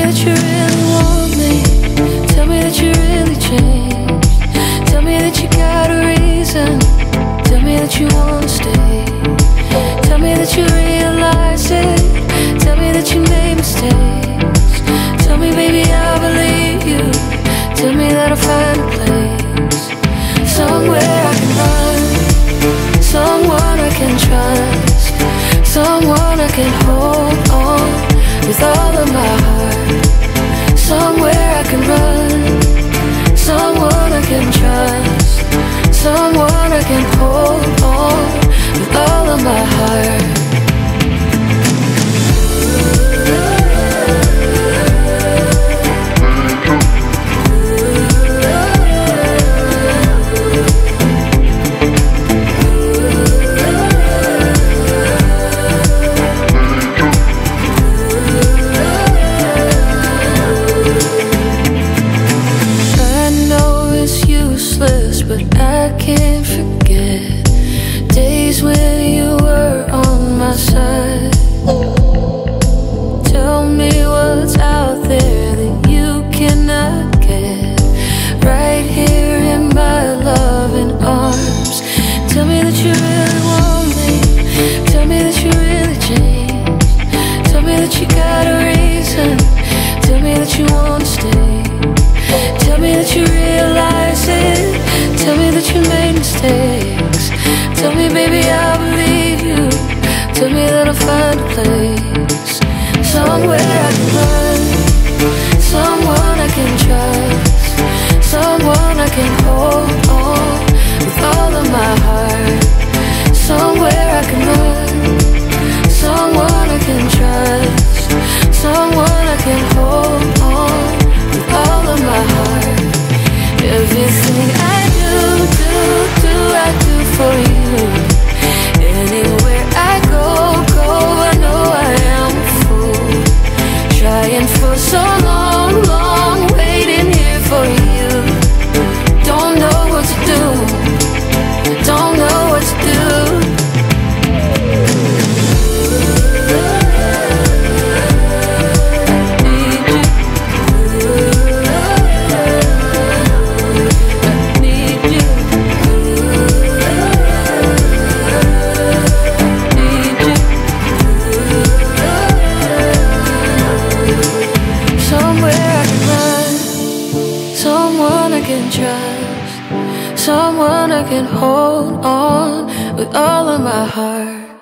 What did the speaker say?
that you really want me. Tell me that you really changed. Tell me that you got a reason. Tell me that you wanna stay. Tell me that you realize it. Tell me that you made mistakes. Tell me, baby, I'll believe you. Tell me that I'll find a place somewhere I can run, someone I can trust, someone I can hold on with all of my heart. Somewhere I can run, someone I can trust, someone I can hold on with all of my heart. But I can't forget days when you were on my side. Tell me what's out there that you cannot get right here in my loving arms. Tell me that you really want me. Tell me that you really changed. Tell me that you got a reason. Tell me that you wanna stay. Tell me that you realize it. Tell me that you made mistakes. Tell me, baby, I'll believe you. Tell me that I'll find a place somewhere I can run, someone I can trust, someone I can hold on with all of my heart. Somewhere I can run, someone I can trust, someone I can hold on with all of my heart. Everything I do for you. Anywhere I go, I know I am a fool. Trying for so long, waiting here for you. Don't know what to do, don't know what to do. Someone I can hold on with all of my heart.